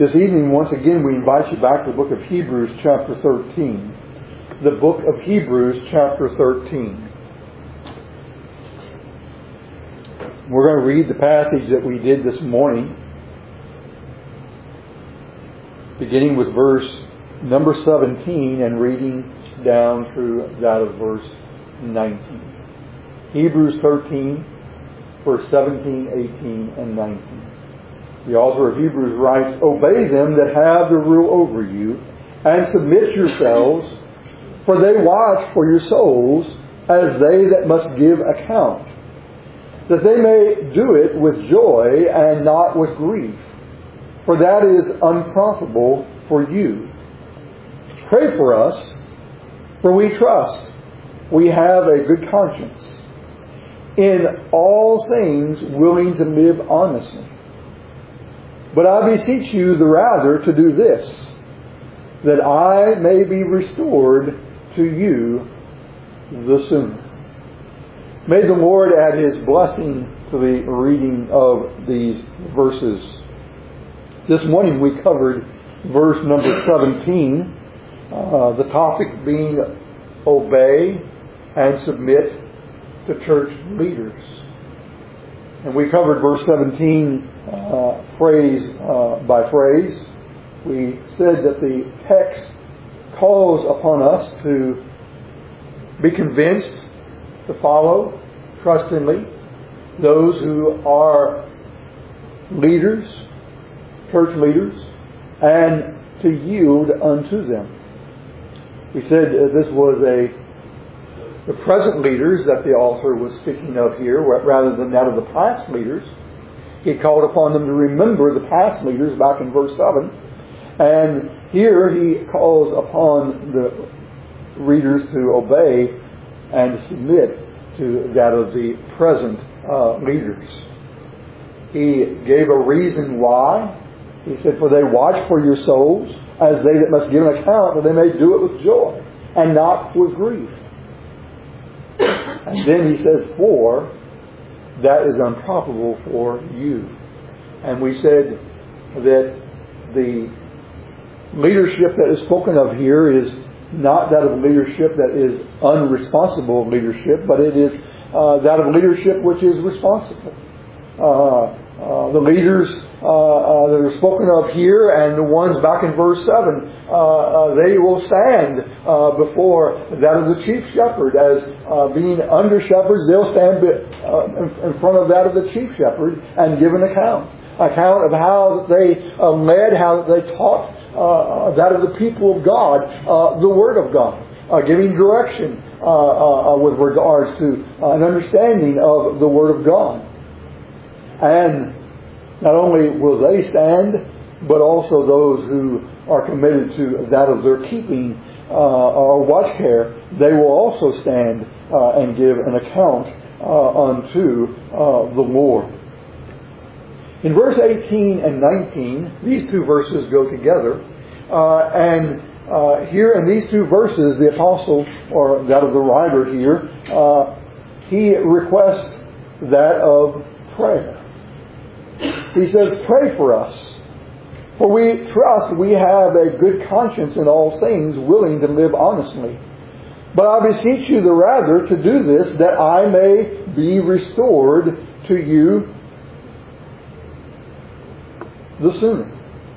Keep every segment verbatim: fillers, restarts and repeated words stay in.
This evening, once again, we invite you back to the book of Hebrews chapter thirteen. The book of Hebrews chapter thirteen. We're going to read the passage that we did this morning, beginning with verse number seventeen and reading down through that of verse nineteen. Hebrews thirteen, verse seventeen, eighteen, and nineteen. The author of Hebrews writes, "Obey them that have the rule over you, and submit yourselves, for they watch for your souls, as they that must give account, that they may do it with joy and not with grief, for that is unprofitable for you. Pray for us, for we trust we have a good conscience, in all things willing to live honestly. But I beseech you the rather to do this, that I may be restored to you the sooner." May the Lord add His blessing to the reading of these verses. This morning we covered verse number seventeen, uh, the topic being obey and submit to church leaders. And we covered verse seventeen uh, phrase uh, by phrase. We said that the text calls upon us to be convinced, to follow trustingly those who are leaders, church leaders, and to yield unto them. We said uh, this was a the present leaders that the author was speaking of here, rather than that of the past leaders. He called upon them to remember the past leaders back in verse seven. And here he calls upon the readers to obey and submit to that of the present uh, leaders. He gave a reason why. He said, "For they watch for your souls, as they that must give an account, that they may do it with joy and not with grief." And then he says, "For that is unprofitable for you." And we said that the leadership that is spoken of here is not that of leadership that is unresponsible leadership, but it is uh, that of leadership which is responsible. Uh, uh, the leaders uh, uh, that are spoken of here and the ones back in verse seven, uh, uh, they will stand uh, before that of the chief shepherd. As uh, being under shepherds, they'll stand uh, in front of that of the chief shepherd and give an account. Account of how they uh, led, how they taught uh, that of the people of God, uh, the Word of God, uh, giving direction uh, uh, with regards to uh, an understanding of the Word of God. And not only will they stand, but also those who are committed to that of their keeping uh, or watch care, they will also stand uh, and give an account uh, unto uh, the Lord. In verse eighteen and nineteen, these two verses go together. Uh, and uh, here in these two verses, the apostle, or that of the writer here, uh, he requests that of prayer. He says, "Pray for us, for we trust we have a good conscience in all things, willing to live honestly. But I beseech you the rather to do this, that I may be restored to you the sooner."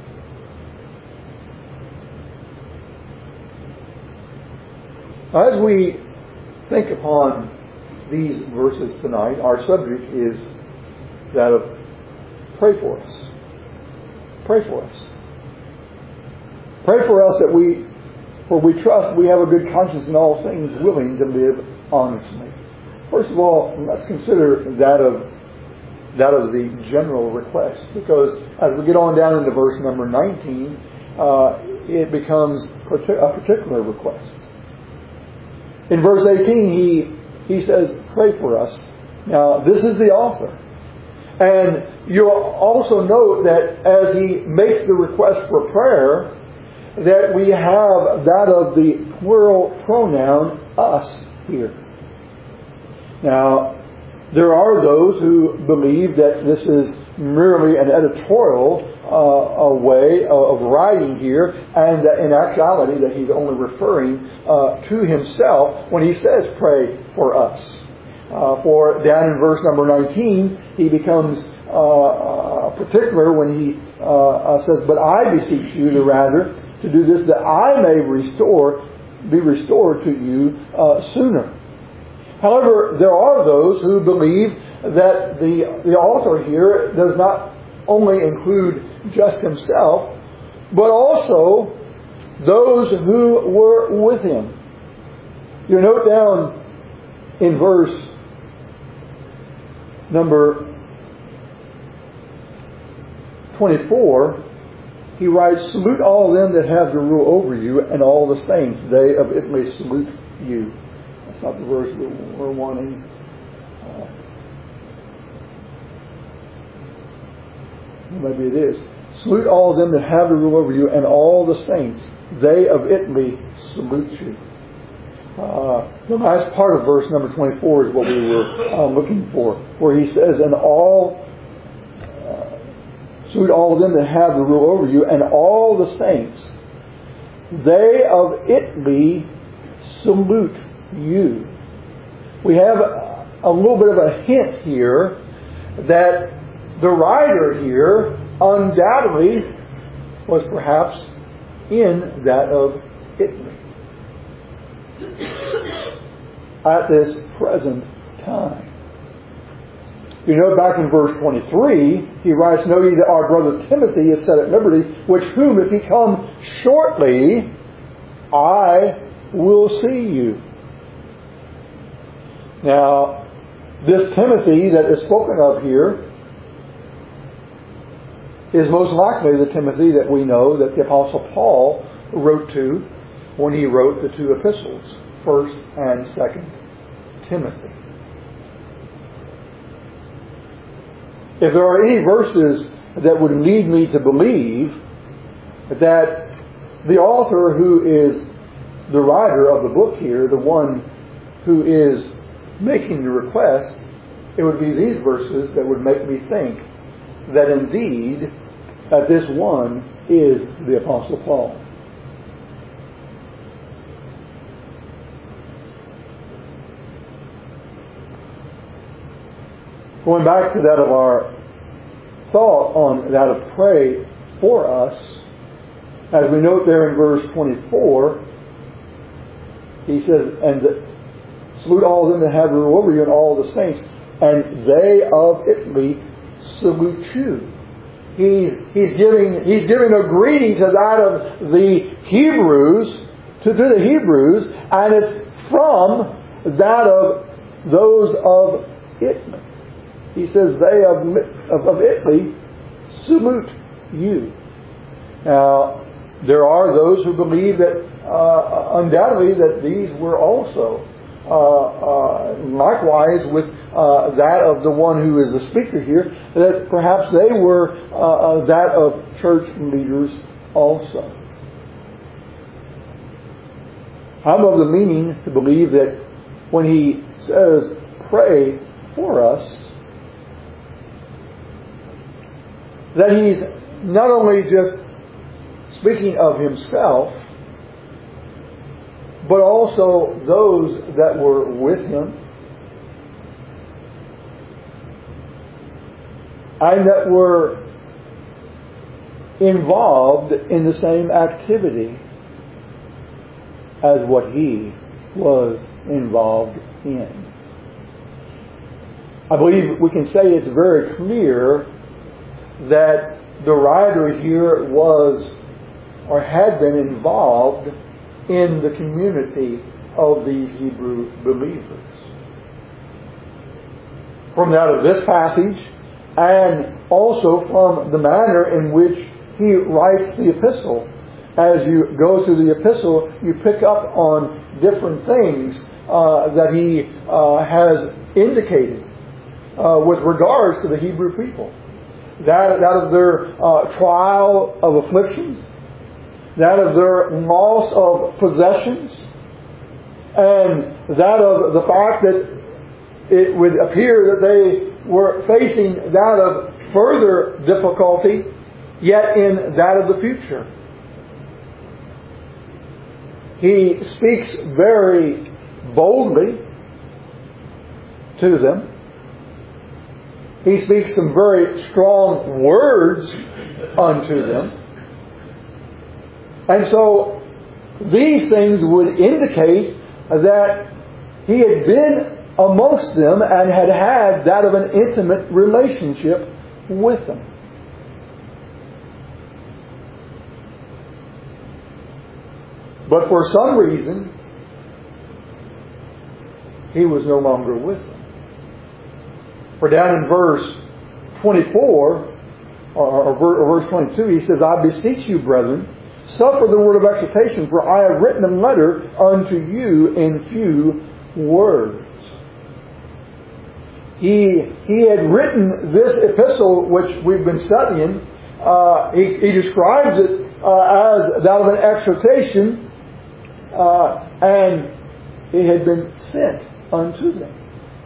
As we think upon these verses tonight, our subject is that of pray for us. Pray for us. Pray for us that we, for we trust we have a good conscience in all things, willing to live honestly. First of all, let's consider that of that of the general request, because as we get on down into verse number nineteen, uh, it becomes a particular request. In verse eighteen, he he says, "Pray for us." Now, this is the author. And you'll also note that as he makes the request for prayer, that we have that of the plural pronoun us here. Now, there are those who believe that this is merely an editorial uh, a way of writing here, and that in actuality that he's only referring uh, to himself when he says pray for us. Uh, for down in verse number nineteen, he becomes uh, particular when he uh, says, "But I beseech you the rather to do this, that I may restore, be restored to you uh, sooner." However, there are those who believe that the, the author here does not only include just himself, but also those who were with him. You note down in verse number twenty-four, he writes, "Salute all them that have to rule over you, and all the saints. They of Italy salute you." That's not the verse we're wanting. Uh, maybe it is. "Salute all them that have to rule over you, and all the saints. They of Italy salute you." Uh, the last part of verse number twenty-four is what we were uh, looking for, where he says, "And all uh, salute all of them that have to rule over you, and all the saints. They of Italy salute you." We have a little bit of a hint here that the writer here undoubtedly was perhaps in that of Italy at this present time. You know, back in verse twenty-three, he writes, "Know ye that our brother Timothy is set at liberty, which whom if he come shortly, I will see you." Now, this Timothy that is spoken of here is most likely the Timothy that we know that the Apostle Paul wrote to when he wrote the two epistles, First and Second Timothy. If there are any verses that would lead me to believe that the author who is the writer of the book here, the one who is making the request, it would be these verses that would make me think that indeed that this one is the Apostle Paul. Going back to that of our thought on that of pray for us, as we note there in verse twenty-four, he says, "And salute all of them that have rule over you, and all the saints, and they of Italy salute you." He's he's giving he's giving a greeting to that of the Hebrews, to, to the Hebrews, and it's from that of those of Italy. He says, "They of, of, of Italy salute you." Now, there are those who believe that uh, undoubtedly that these were also uh, uh, likewise with uh, that of the one who is the speaker here, that perhaps they were uh, uh, that of church leaders also. I'm of the meaning to believe that when he says, "Pray for us," that he's not only just speaking of himself, but also those that were with him and that were involved in the same activity as what he was involved in. I believe we can say it's very clear that the writer here was or had been involved in the community of these Hebrew believers. From that of this passage, and also from the manner in which he writes the epistle. As you go through the epistle, you pick up on different things uh, that he uh, has indicated uh, with regards to the Hebrew people. That, that of their uh, trial of afflictions, that of their loss of possessions, and that of the fact that it would appear that they were facing that of further difficulty, yet in that of the future. He speaks very boldly to them. He speaks some very strong words unto them. And so these things would indicate that he had been amongst them and had had that of an intimate relationship with them. But for some reason, he was no longer with them. For down in verse twenty-four, or verse twenty-two, he says, I beseech you, brethren, suffer the word of exhortation, for I have written a letter unto you in few words. He, he had written this epistle, which we've been studying. Uh, he, he describes it uh, as that of an exhortation, uh, and it had been sent unto them.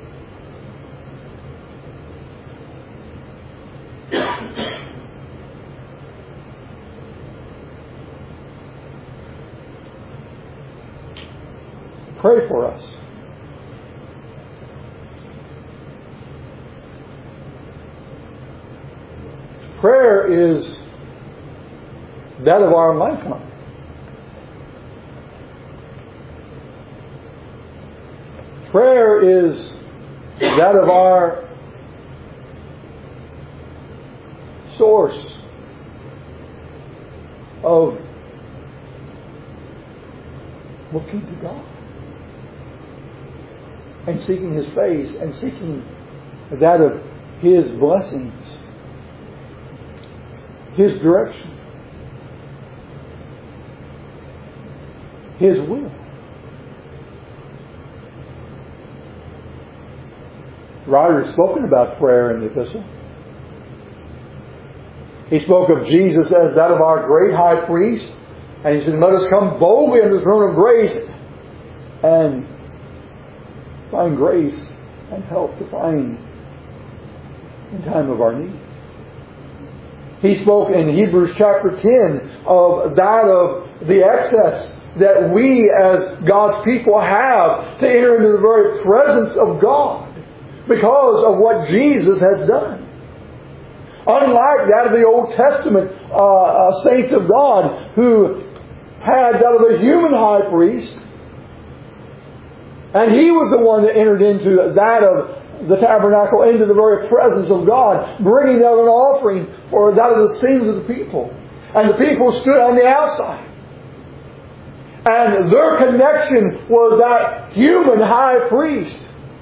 Pray for us. Prayer is that of our lifeline. Prayer is that of our source of looking to God and seeking His face and seeking that of His blessings, His direction, His will. The writer has spoken about prayer in the epistle. He spoke of Jesus as that of our great high priest. And he said, let us come boldly unto the throne of grace and find grace and help to find in time of our need. He spoke in Hebrews chapter ten of that of the access that we as God's people have to enter into the very presence of God because of what Jesus has done. Unlike that of the Old Testament uh, uh, saints of God who had that of a human high priest, and he was the one that entered into that of the tabernacle, into the very presence of God, bringing out an offering for that of the sins of the people. And the people stood on the outside. And their connection was that human high priest.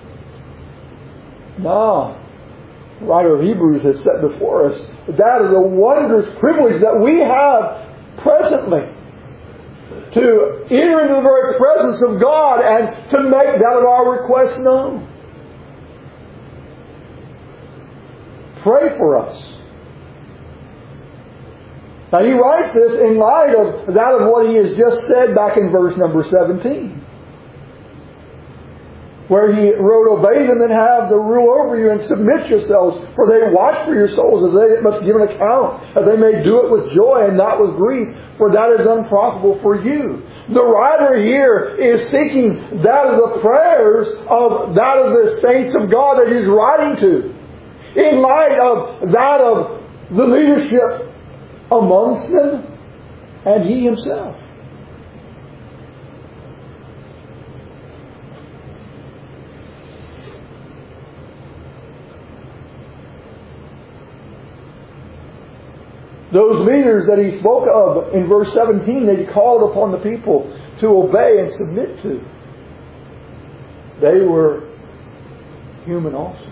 No. The writer of Hebrews has set before us that is a wondrous privilege that we have presently to enter into the very presence of God and to make that of our request known. Pray for us. Now he writes this in light of that of what he has just said back in verse number seventeen. Where he wrote, obey them that have the rule over you and submit yourselves, for they watch for your souls as they must give an account, that they may do it with joy and not with grief, for that is unprofitable for you. The writer here is seeking that of the prayers of that of the saints of God that he's writing to, in light of that of the leadership amongst them and he himself. Those leaders that he spoke of in verse seventeen, that he called upon the people to obey and submit to, they were human also.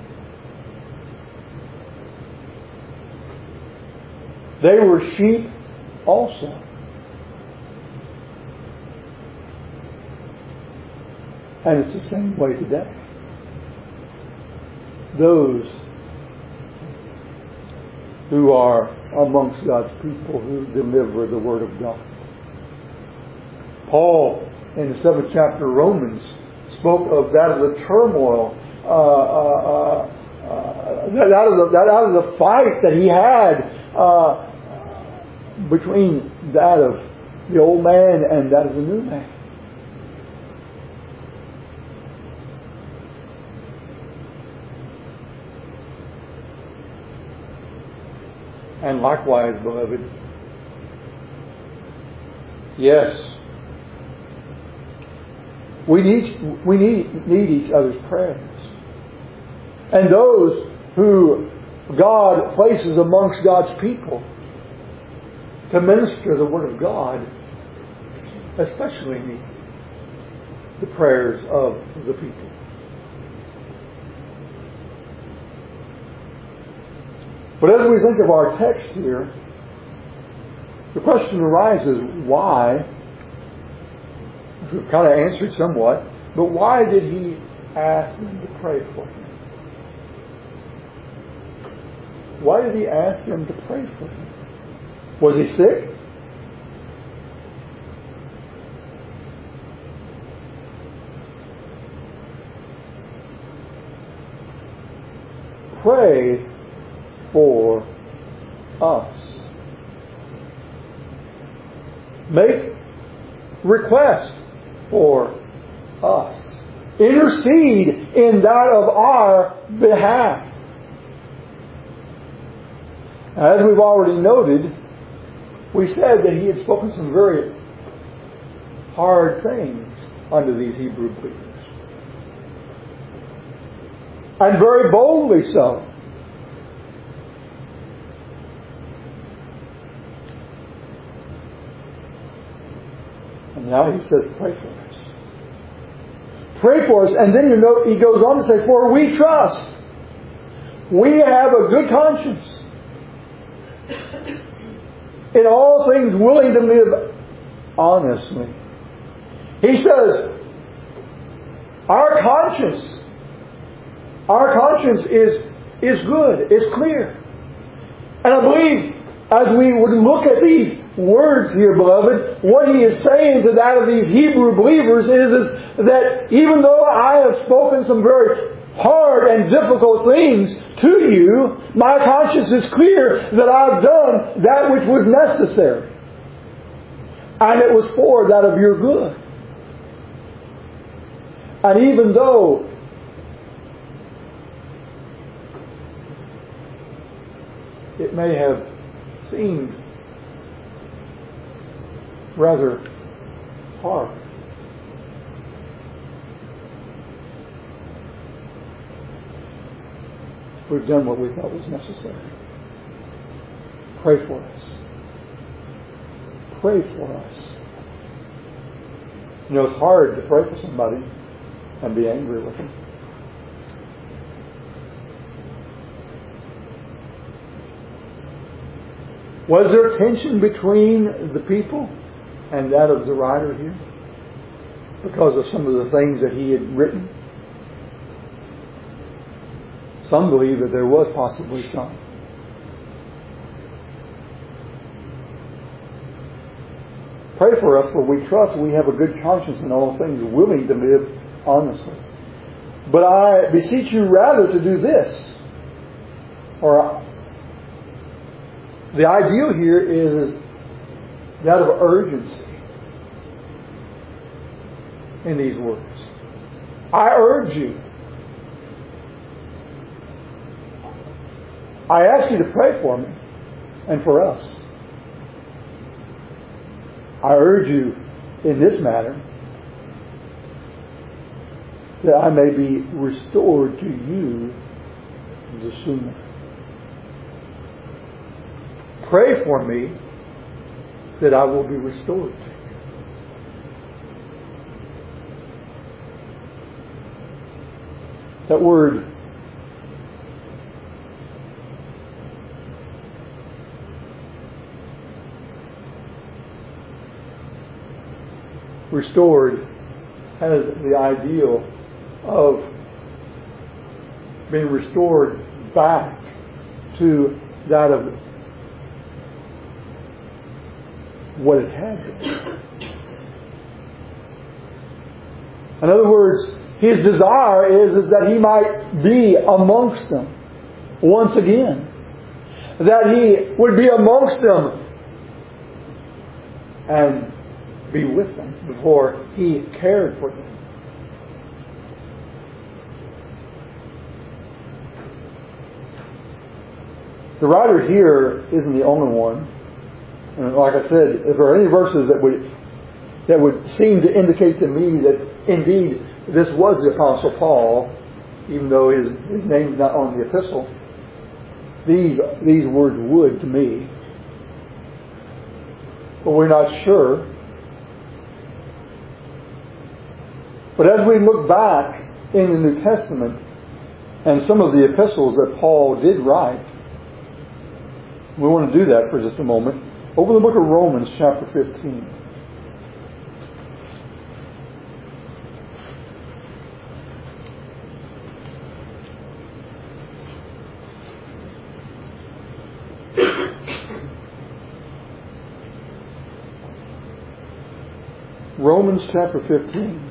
They were sheep also. And it's the same way today. Those who are amongst God's people who deliver the Word of God. Paul, in the seventh chapter of Romans, spoke of that of the turmoil, uh, uh, uh, that, that, of the, that out of the fight that he had uh, between that of the old man and that of the new man. And likewise, beloved, yes, we need we need need each other's prayers. And those who God places amongst God's people to minister the Word of God especially need the prayers of the people. But as we think of our text here, the question arises, why? We've kind of answered somewhat, but why did he ask them to pray for him? Why did he ask them to pray for him? Was he sick? Pray for us. Make request for us. Intercede in that of our behalf. As we've already noted, we said that he had spoken some very hard things unto these Hebrew believers. And very boldly so. And now he says, pray for us. Pray for us. And then you know, he goes on to say, for we trust. We have a good conscience. In all things willing to live honestly. He says, our conscience, our conscience is, is good, is clear. And I believe as we would look at these words here, beloved, what he is saying to that of these Hebrew believers is, is that even though I have spoken some very hard and difficult things to you, my conscience is clear that I've done that which was necessary. And it was for that of your good. And even though it may have seemed rather hard, we've done what we thought was necessary. Pray for us. Pray for us. You know, it's hard to pray for somebody and be angry with them. Was there tension between the people and that of the writer here? Because of some of the things that he had written? Some believe that there was possibly some. Pray for us, for we trust we have a good conscience in all things, willing to live honestly. But I beseech you rather to do this. Or the ideal here is that of urgency in these words. I urge you. I ask you to pray for me and for us. I urge you in this matter that I may be restored to you the sooner. Pray for me that I will be restored to you. That word restored has the ideal of being restored back to that of what it had been. In other words, his desire is, is that he might be amongst them once again. That he would be amongst them and be with them before he cared for them. The writer here isn't the only one. And like I said, if there are any verses that would that would seem to indicate to me that indeed this was the Apostle Paul, even though his, his name is not on the epistle, these these words would to me. But we're not sure. But as we look back in the New Testament and some of the epistles that Paul did write, we want to do that for just a moment. Open the book of Romans chapter fifteen. Romans chapter fifteen.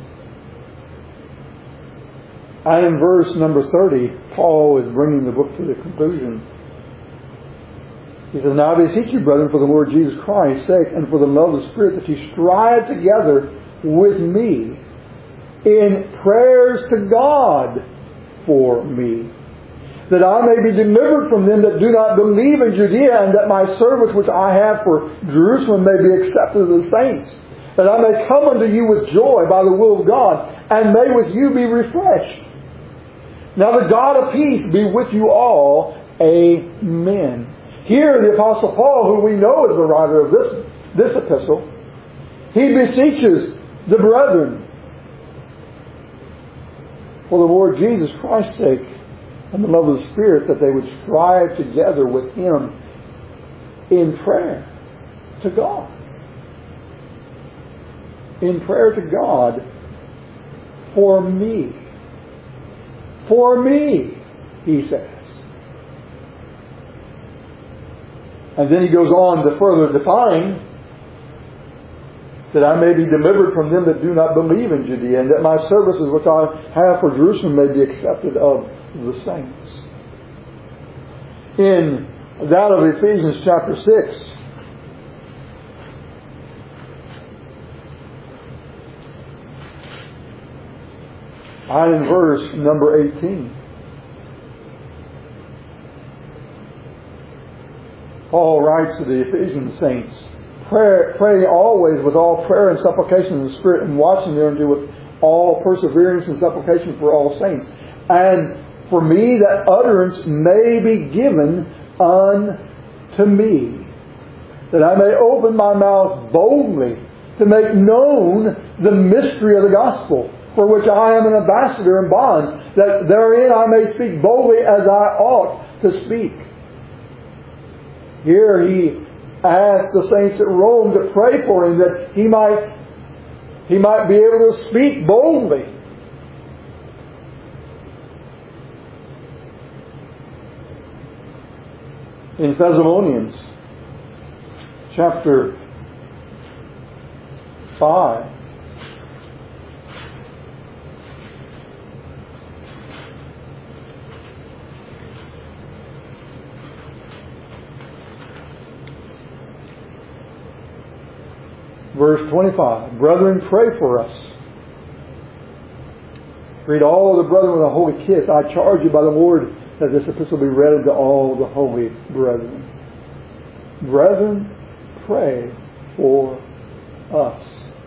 And in verse number thirty, Paul is bringing the book to the conclusion. He says, "Now I beseech you, brethren, for the Lord Jesus Christ's sake, and for the love of the Spirit, that ye strive together with me in prayers to God for me, that I may be delivered from them that do not believe in Judea, and that my service which I have for Jerusalem may be accepted of the saints, that I may come unto you with joy by the will of God, and may with you be refreshed. Now the God of peace be with you all. Amen." Here the Apostle Paul, who we know is the writer of this, this epistle, he beseeches the brethren for the Lord Jesus Christ's sake and the love of the Spirit, that they would strive together with him in prayer to God. In prayer to God for me. For me, he says. And then he goes on to further define that I may be delivered from them that do not believe in Judea, and that my services which I have for Jerusalem may be accepted of the saints. In that of Ephesians chapter six, and in verse number eighteen, Paul writes to the Ephesian saints, Pray, pray always with all prayer and supplication in the Spirit, and watching thereunto with all perseverance and supplication for all saints. And for me that utterance may be given unto me, that I may open my mouth boldly to make known the mystery of the gospel, for which I am an ambassador in bonds, that therein I may speak boldly as I ought to speak. Here he asked the saints at Rome to pray for him, that he might, he might be able to speak boldly. In Thessalonians chapter five, verse twenty-five, Brethren, pray for us. Read all the brethren with a holy kiss. I charge you by the Lord that this epistle be read unto all the holy brethren. Brethren, pray for us.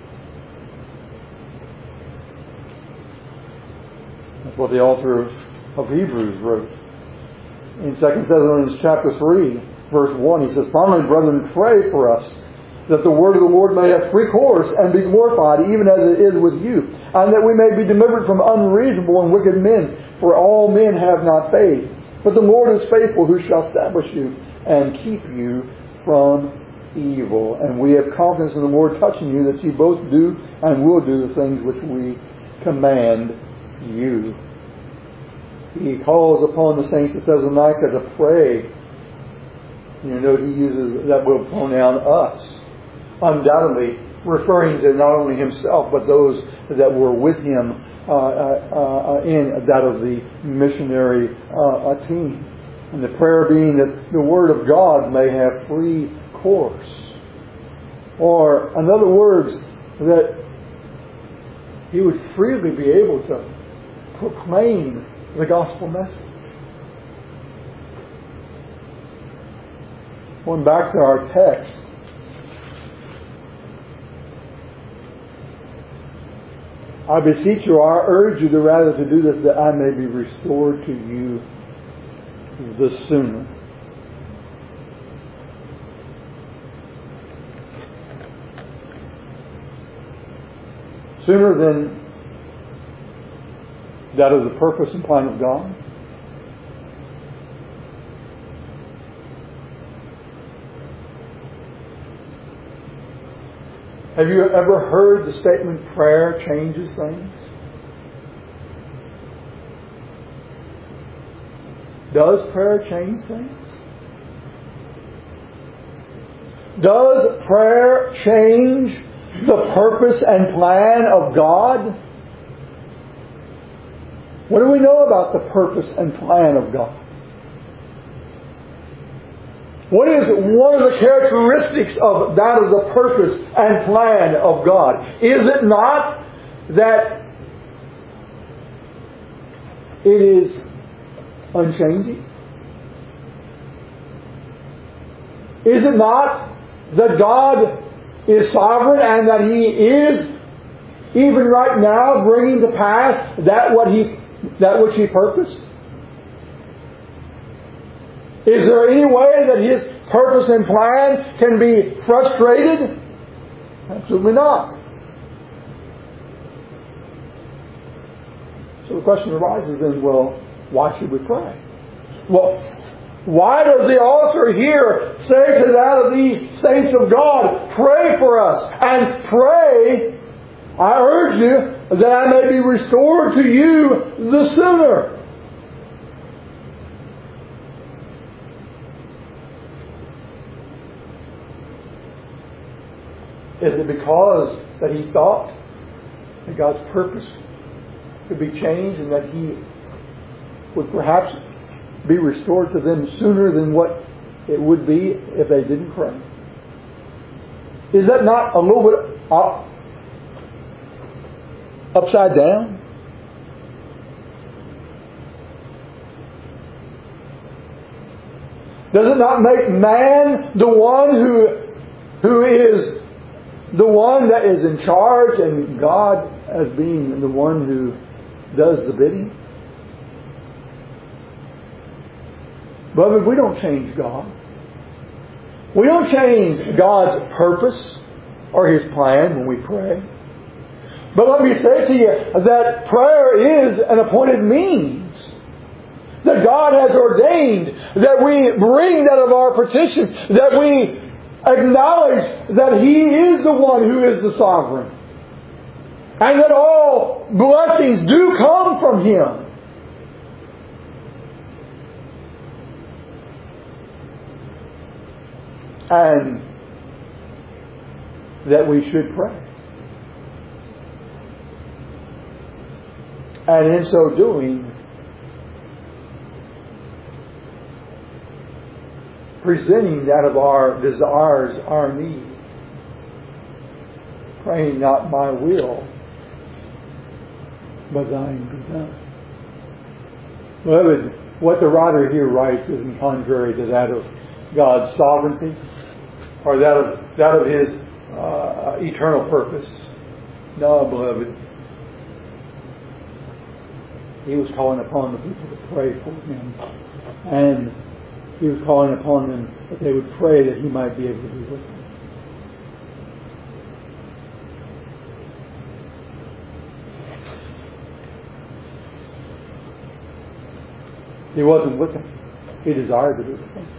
That's what the author of, of Hebrews wrote. In Second Thessalonians chapter three, verse one, he says, Finally, brethren, pray for us, that the word of the Lord may have free course and be glorified, even as it is with you, and that we may be delivered from unreasonable and wicked men, for all men have not faith. But the Lord is faithful, who shall establish you and keep you from evil. And we have confidence in the Lord touching you, that you both do and will do the things which we command you. He calls upon the saints of Thessalonica to pray. You know, he uses that word pronoun, us. Undoubtedly, referring to not only himself, but those that were with him uh, uh, uh, in that of the missionary uh, team. And the prayer being that the Word of God may have free course. Or, in other words, that he would freely be able to proclaim the gospel message. Going back to our text, I beseech you, I urge you the rather to do this, that I may be restored to you the sooner. Sooner than that is the purpose and plan of God. Have you ever heard the statement, prayer changes things? Does prayer change things? Does prayer change the purpose and plan of God? What do we know about the purpose and plan of God? What is one of the characteristics of that of the purpose and plan of God? Is it not that it is unchanging? Is it not that God is sovereign and that He is even right now bringing to pass that what He that which He purposed? Is there any way that His purpose and plan can be frustrated? Absolutely not. So the question arises then, well, why should we pray? Well, why does the author here say to that of these saints of God, pray for us, and pray, I urge you, that I may be restored to you the sooner? Is it because that he thought that God's purpose could be changed and that He would perhaps be restored to them sooner than what it would be if they didn't pray? Is that not a little bit up, upside down? Does it not make man the one who who is the one that is in charge, and God as being the one who does the bidding? Beloved, we don't change God. We don't change God's purpose or His plan when we pray. But let me say to you that prayer is an appointed means that God has ordained, that we bring that of our petitions, that we acknowledge that He is the one who is the sovereign, and that all blessings do come from Him. And that we should pray. And in so doing, presenting that of our desires, our need, praying not my will, but thine be done. Beloved, what the writer here writes isn't contrary to that of God's sovereignty or that of that of His uh, eternal purpose. No, beloved. He was calling upon the people to pray for Him, and He was calling upon them that they would pray that He might be able to be with them. He wasn't with them. He desired to be with them.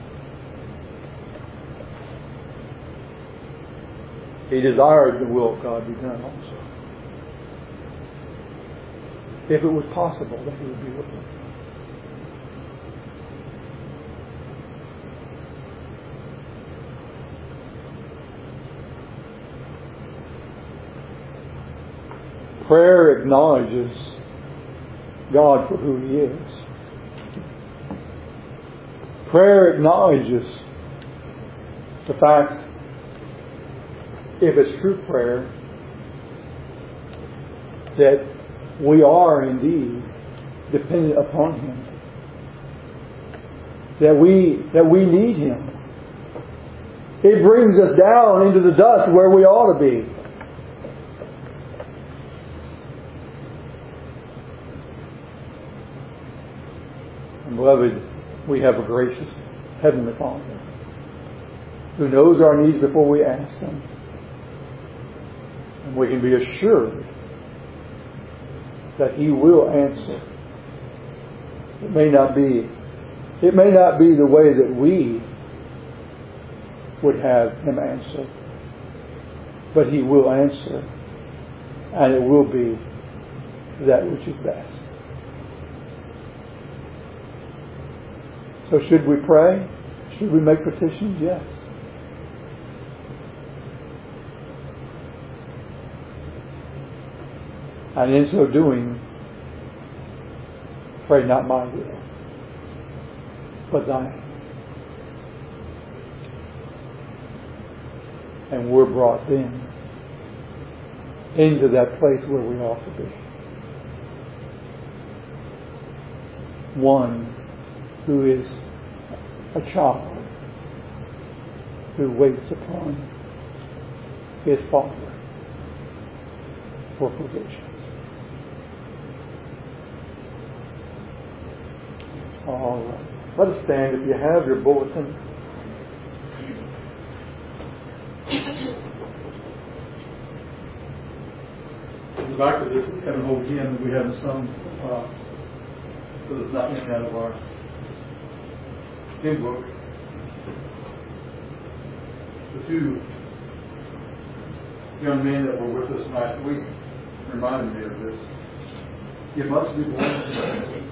He desired the will of God be done also. If it was possible that He would be with them. Prayer acknowledges God for who He is. Prayer acknowledges the fact, if it's true prayer, that we are indeed dependent upon Him. That we, that we need Him. It brings us down into the dust where we ought to be. And beloved, we have a gracious Heavenly Father who knows our needs before we ask them. And we can be assured that He will answer. It may not be, it may not be the way that we would have Him answer, but He will answer, and it will be that which is best. So should we pray? Should we make petitions? Yes. And in so doing, pray not my will, but thine. And we're brought then into that place where we ought to be. One who is a child who waits upon his Father for provisions. All right. Let us stand. If you have your bulletin. In the back of this, we have an old hymn that we haven't sung, uh, because it's not in out of our hymn book. The two young men that were with us last week reminded me of this. You must be born again.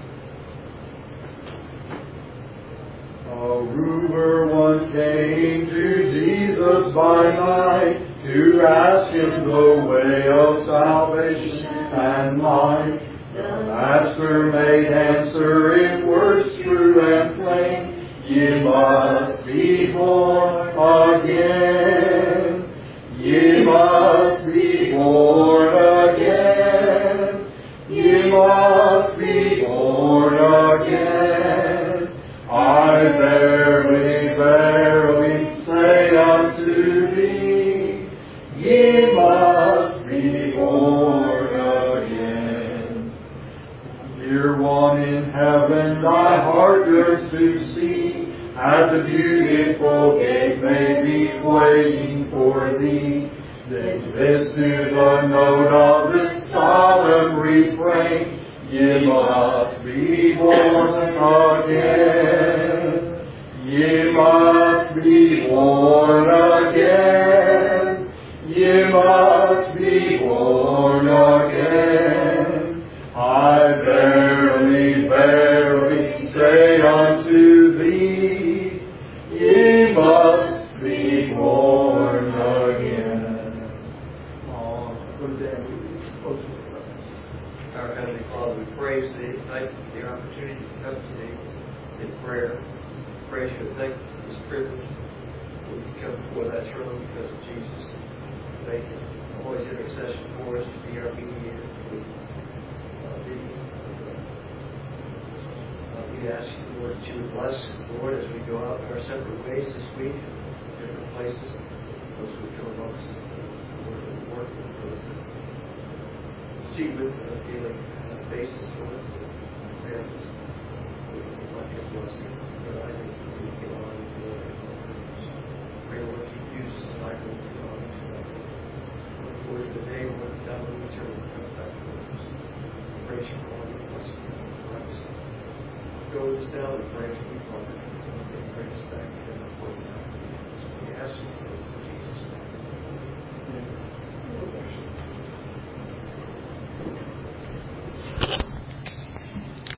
A ruler once came to Jesus by night to ask Him the way of salvation and life. The Master made answer in words true and plain, ye must be born again. Ye must be born again. Ye must be born again. I verily, verily say unto thee, ye must be born again. Dear one in heaven, thy heart yearns to see, at the beautiful gate may be waiting for thee. Then listen to the note of this solemn refrain, ye must be born again. Ye must be born again. Ye must be born again. I verily, verily say unto thee, ye must be born again. Oh, good day. Our Heavenly Father, we praise Thee. Thank you for the opportunity to come to Thee in prayer. Praise You and thank You for this privilege. We can come before Thy throne because of Jesus. Thank You. Always intercession for us to be our mediator. We, uh, thee, uh, we ask You, Lord, that You would bless, Lord, as we go out in our separate ways this week, different places, those who come amongst us, Lord, that we work with those that see with on a daily basis, Lord, families. We want Your blessing. Lord, I think we can honor You, Lord. Pray, Lord, You use us tonight, Lord, to honor You tonight. Lord, for the day, Lord, down in the eternal, come back to us. Praise You for all Your blessing in Christ. Go with us down and pray to You, Father, and bring us back to Him.